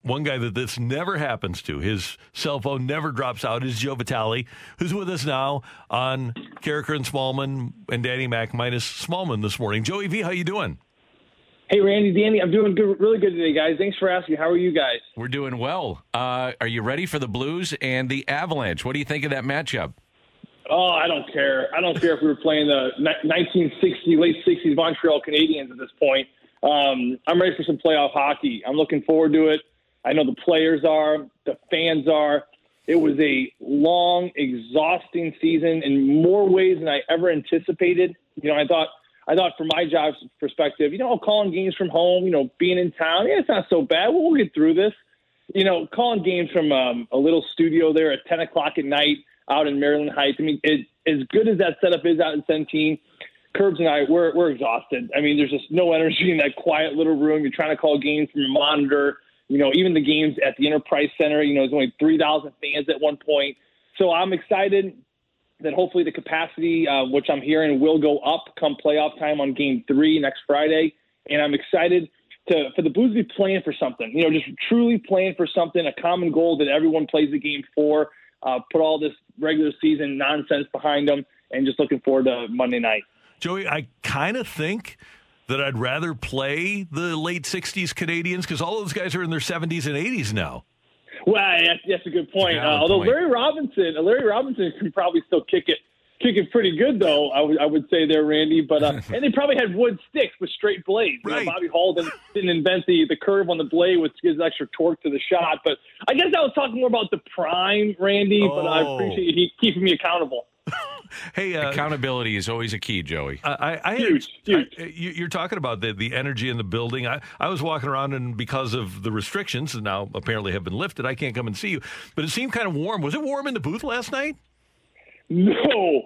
one guy that this never happens to, his cell phone never drops out, is Joe Vitale, who's with us now on Carricker and Smallman and Danny Mac minus Smallman this morning. Joey V, how you doing? Hey, Randy, Danny, I'm doing good, really good today, guys. Thanks for asking. How are you guys? We're doing well. Are you ready for the Blues and the Avalanche? What do you think of that matchup? Oh, I don't care. I don't care if we were playing the 1960, late 60s Montreal Canadiens at this point. I'm ready for some playoff hockey. I'm looking forward to it. I know the players are, the fans are. It was a long, exhausting season in more ways than I ever anticipated. You know, I thought from my job's perspective, calling games from home, being in town, it's not so bad. We'll get through this. Calling games from a little studio there at 10 o'clock at night out in Maryland Heights. I mean, as good as that setup is out in Centene, Curbs and I, we're exhausted. I mean, there's just no energy in that quiet little room. You're trying to call games from a monitor. Even the games at the Enterprise Center, there's only 3,000 fans at one point. So I'm excited that hopefully the capacity, which I'm hearing will go up come playoff time on Game 3 next Friday. And I'm excited for the Blues to be playing for something, just truly playing for something, a common goal that everyone plays the game for, put all this regular season nonsense behind them, and just looking forward to Monday night. Joey, I kind of think that I'd rather play the late 60s Canadians because all those guys are in their 70s and 80s now. Well, that's a good point. Although point. Larry Robinson can probably still kick it pretty good, though. I would say there, Randy. But and they probably had wood sticks with straight blades. Right. Bobby Hall didn't invent the curve on the blade, which gives extra torque to the shot. But I guess I was talking more about the prime, Randy. But I appreciate you keeping me accountable. Hey, accountability is always a key, Joey. Huge. You're talking about the energy in the building. I was walking around, and because of the restrictions, and now apparently have been lifted, I can't come and see you. But it seemed kind of warm. Was it warm in the booth last night? No.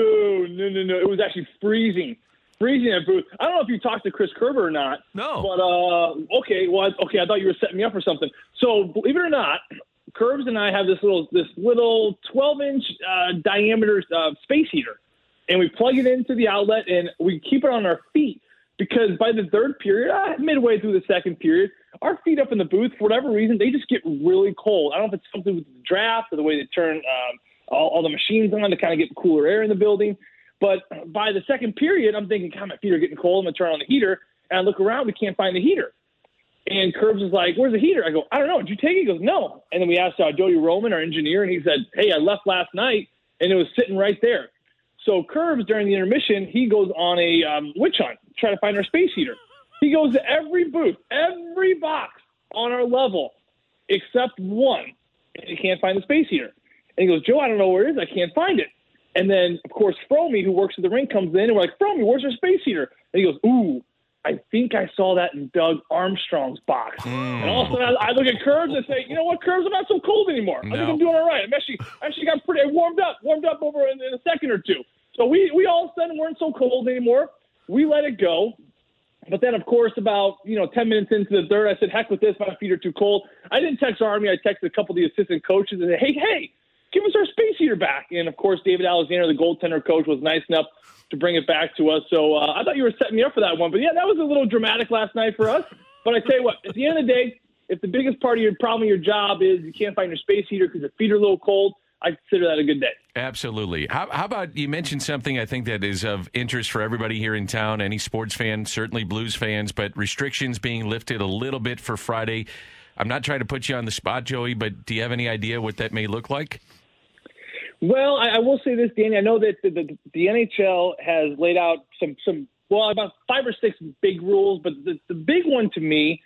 It was actually freezing at booth. I don't know if you talked to Chris Kerber or not. No. But okay. I thought you were setting me up for something. So believe it or not, Curbs and I have this little 12-inch diameter space heater, and we plug it into the outlet, and we keep it on our feet because by the third period, midway through the second period, our feet up in the booth, for whatever reason, they just get really cold. I don't know if it's something with the draft or the way they turn all the machines on to kind of get cooler air in the building. But by the second period, I'm thinking, God, my feet are getting cold. I'm going to turn on the heater, and I look around. We can't find the heater. And Curbs is like, where's the heater? I go, I don't know. Did you take it? He goes, no. And then we asked Jody Roman, our engineer, and he said, hey, I left last night, and it was sitting right there. So Curbs, during the intermission, he goes on a witch hunt, trying to find our space heater. He goes to every booth, every box on our level, except one, and he can't find the space heater. And he goes, Joe, I don't know where it is. I can't find it. And then, of course, Fromy, who works at the rink, comes in, and we're like, Fromy, where's our space heater? And he goes, ooh, I think I saw that in Doug Armstrong's box. And all of a sudden, I look at Curbs and say, you know what, Curbs, I'm not so cold anymore. I think I'm doing all right. I'm actually got pretty warmed up over in a second or two. So we all of a sudden weren't so cold anymore. We let it go. But then, of course, about 10 minutes into the third, I said, heck with this, my feet are too cold. I didn't text Army. I texted a couple of the assistant coaches and said, hey, give us our space heater back. And, of course, David Alexander, the goaltender coach, was nice enough to bring it back to us. So I thought you were setting me up for that one. But, yeah, that was a little dramatic last night for us. But I tell you what, at the end of the day, if the biggest part of your problem of your job is you can't find your space heater because your feet are a little cold, I consider that a good day. Absolutely. How about you mentioned something I think that is of interest for everybody here in town, any sports fan, certainly Blues fans, but restrictions being lifted a little bit for Friday. I'm not trying to put you on the spot, Joey, but do you have any idea what that may look like? Well, I will say this, Danny. I know that the NHL has laid out some about 5 or 6 big rules, but the big ones to me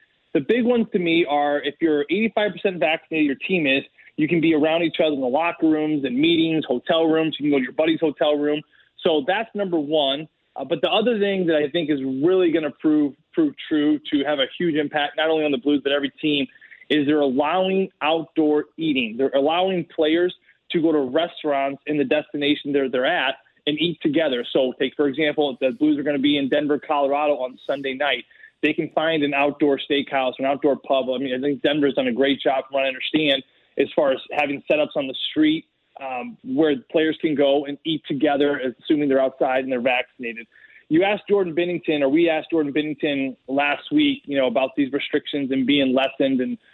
are if you're 85% vaccinated, your team is, you can be around each other in the locker rooms and meetings, hotel rooms. You can go to your buddy's hotel room. So that's number one. But the other thing that I think is really going to prove true to have a huge impact, not only on the Blues, but every team, is they're allowing outdoor eating. They're allowing players to go to restaurants in the destination they're at and eat together. So take, for example, if the Blues are going to be in Denver, Colorado on Sunday night, they can find an outdoor steakhouse, an outdoor pub. I mean, I think Denver's done a great job from what I understand as far as having setups on the street where players can go and eat together, assuming they're outside and they're vaccinated. You asked Jordan Binnington, or we asked Jordan Binnington last week, about these restrictions and being lessened and,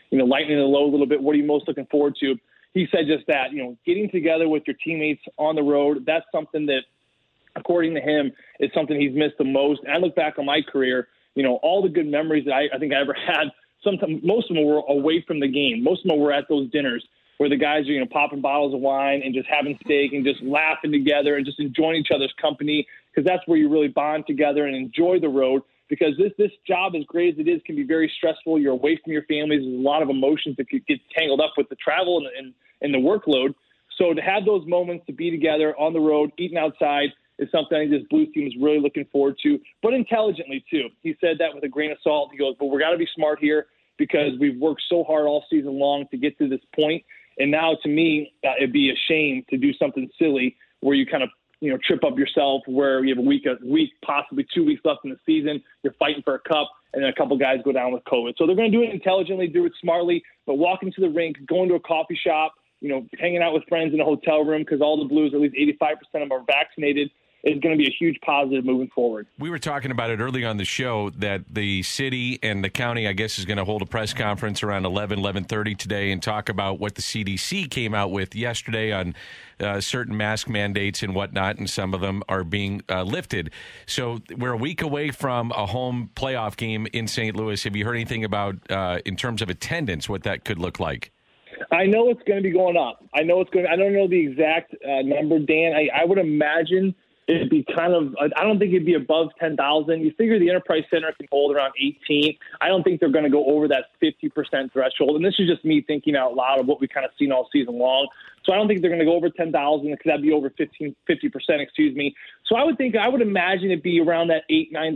lightening the load a little bit. What are you most looking forward to? He said just that, getting together with your teammates on the road, that's something that, according to him, is something he's missed the most. And I look back on my career, all the good memories that I think I ever had, sometimes most of them were away from the game. Most of them were at those dinners where the guys are, popping bottles of wine and just having steak and just laughing together and just enjoying each other's company, because that's where you really bond together and enjoy the road. Because this job, as great as it is, can be very stressful. You're away from your families. There's a lot of emotions that could get tangled up with the travel and the workload. So to have those moments to be together on the road, eating outside, is something I think this Blues team is really looking forward to, but intelligently too. He said that with a grain of salt. He goes, but we're got to be smart here because we've worked so hard all season long to get to this point. And now, to me, it'd be a shame to do something silly where you kind of trip up yourself, where you have a week, possibly 2 weeks left in the season. You're fighting for a cup, and then a couple guys go down with COVID. So they're going to do it intelligently, do it smartly, but walking to the rink, going to a coffee shop, hanging out with friends in a hotel room, because all the Blues, at least 85% of them are vaccinated, is going to be a huge positive moving forward. We were talking about it early on the show that the city and the county, I guess, is going to hold a press conference around 11:30 today and talk about what the CDC came out with yesterday on certain mask mandates and whatnot, and some of them are being lifted. So we're a week away from a home playoff game in St. Louis. Have you heard anything about, in terms of attendance, what that could look like? I know it's going to be going up. I don't know the exact number, Dan. I would imagine it'd be I don't think it'd be above 10,000. You figure the Enterprise Center can hold around 18. I don't think they're going to go over that 50% threshold. And this is just me thinking out loud of what we've kind of seen all season long. So I don't think they're going to go over 10,000, because that'd be over 50%, excuse me. So I would imagine it'd be around that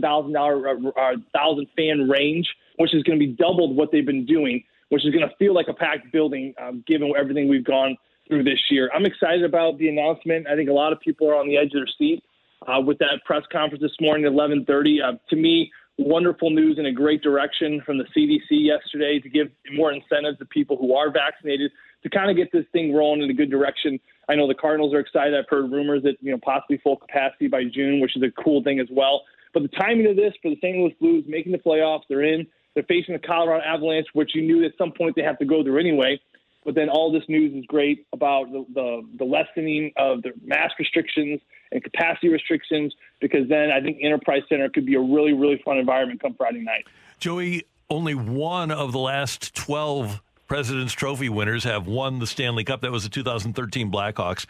$8,000-9,000 fan range, which is going to be doubled what they've been doing, which is going to feel like a packed building, given everything we've gone through this year. I'm excited about the announcement. I think a lot of people are on the edge of their seat with that press conference this morning at 11:30. To me, wonderful news in a great direction from the CDC yesterday to give more incentives to people who are vaccinated to kind of get this thing rolling in a good direction. I know the Cardinals are excited. I've heard rumors that possibly full capacity by June, which is a cool thing as well. But the timing of this for the St. Louis Blues making the playoffs, they're in. They're facing the Colorado Avalanche, which you knew at some point they have to go through anyway. But then all this news is great about the lessening of the mask restrictions and capacity restrictions, because then I think Enterprise Center could be a really, really fun environment come Friday night. Joey, only one of the last 12 President's Trophy winners have won the Stanley Cup. That was the 2013 Blackhawks.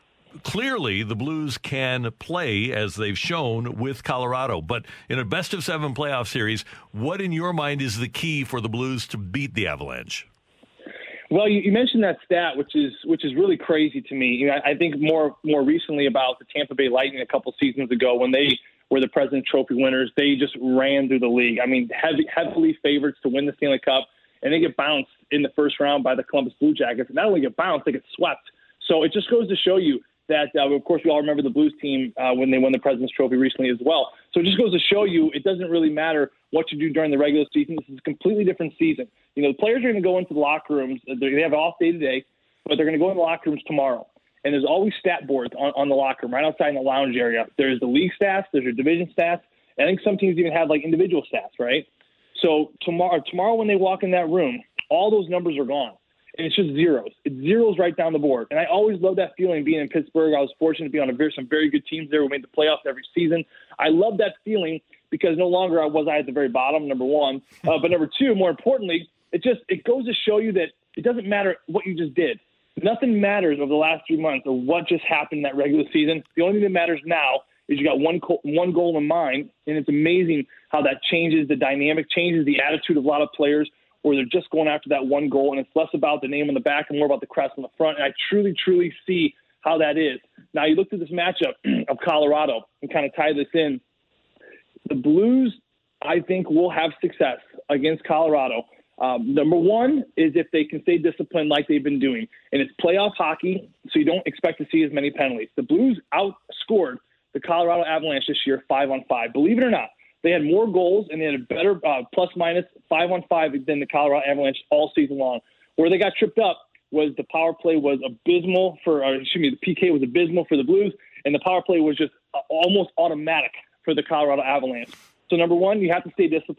Clearly, the Blues can play, as they've shown, with Colorado. But in a best-of-7 playoff series, what in your mind is the key for the Blues to beat the Avalanche? Well, you mentioned that stat, which is really crazy to me. I think more recently about the Tampa Bay Lightning a couple seasons ago when they were the President's Trophy winners. They just ran through the league. I mean, heavily favorites to win the Stanley Cup, and they get bounced in the first round by the Columbus Blue Jackets. Not only get bounced, they get swept. So it just goes to show you that, of course, we all remember the Blues team when they won the President's Trophy recently as well. So it just goes to show you it doesn't really matter what you do during the regular season. This is a completely different season. The players are going to go into the locker rooms. They have an off day today, but they're going to go in the locker rooms tomorrow. And there's always stat boards on the locker room, right outside in the lounge area. There's the league stats, there's your division stats. I think some teams even have individual stats, right? So tomorrow when they walk in that room, all those numbers are gone. And it's just zeros. It's zeros right down the board. And I always love that feeling being in Pittsburgh. I was fortunate to be on some very good teams there who made the playoffs every season. I love that feeling because no longer was I at the very bottom, number one. But number two, more importantly, it goes to show you that it doesn't matter what you just did. Nothing matters over the last 3 months of what just happened in that regular season. The only thing that matters now is you got one goal in mind, and it's amazing how that changes the dynamic, changes the attitude of a lot of players, where they're just going after that one goal, and it's less about the name on the back and more about the crest on the front. And I truly, truly see how that is. Now, you looked at this matchup of Colorado and kind of tie this in. The Blues, I think, will have success against Colorado. Number one is if they can stay disciplined like they've been doing. And it's playoff hockey, so you don't expect to see as many penalties. The Blues outscored the Colorado Avalanche this year 5-on-5. Believe it or not, they had more goals and they had a better plus-minus 5-on-5 than the Colorado Avalanche all season long. Where they got tripped up was the power play was abysmal the PK was abysmal for the Blues, and the power play was just almost automatic for the Colorado Avalanche. So number one, you have to stay disciplined.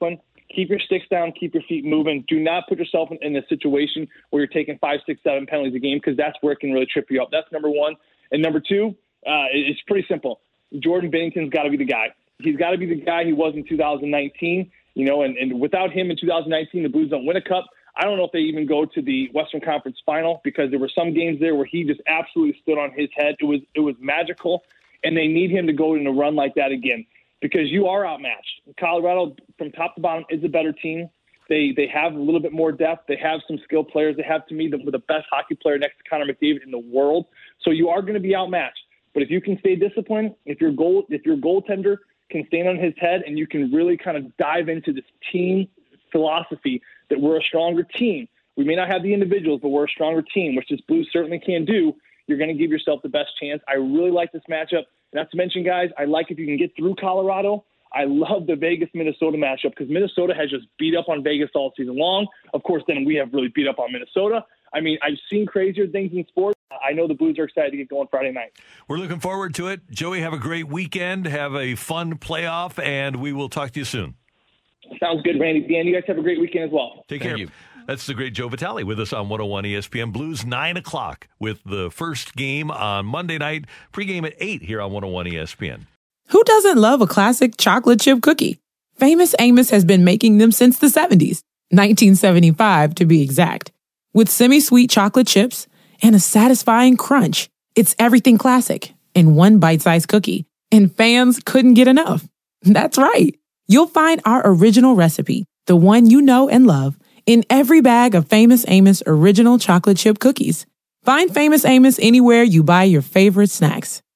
keep your sticks down, keep your feet moving. Do not put yourself in a situation where you're taking 5, 6, 7 penalties a game, because that's where it can really trip you up. That's number one. And number two, it's pretty simple. Jordan Binnington's got to be the guy. He's got to be the guy he was in 2019. And without him in 2019, the Blues don't win a cup. I don't know if they even go to the Western Conference Final, because there were some games there where he just absolutely stood on his head. It was magical, and they need him to go in a run like that again, because you are outmatched. Colorado, from top to bottom, is a better team. They have a little bit more depth. They have some skilled players. They have, to me, the best hockey player next to Connor McDavid in the world. So you are going to be outmatched. But if you can stay disciplined, if your goaltender can stand on his head, and you can really kind of dive into this team philosophy that we're a stronger team. We may not have the individuals, but we're a stronger team, which this Blues certainly can do. You're going to give yourself the best chance. I really like this matchup. Not to mention, guys, I like if you can get through Colorado. I love the Vegas-Minnesota matchup, because Minnesota has just beat up on Vegas all season long. Of course, then we have really beat up on Minnesota. I mean, I've seen crazier things in sports. I know the Blues are excited to get going Friday night. We're looking forward to it. Joey, have a great weekend. Have a fun playoff, and we will talk to you soon. Sounds good, Randy. Dan, you guys have a great weekend as well. Take care. you. That's the great Joe Vitale with us on 101 ESPN. Blues 9 o'clock with the first game on Monday night. Pregame at 8 here on 101 ESPN. Who doesn't love a classic chocolate chip cookie? Famous Amos has been making them since the 70s, 1975 to be exact. With semi-sweet chocolate chips and a satisfying crunch, it's everything classic in one bite-sized cookie. And fans couldn't get enough. That's right. You'll find our original recipe, the one you know and love, in every bag of Famous Amos original chocolate chip cookies. Find Famous Amos anywhere you buy your favorite snacks.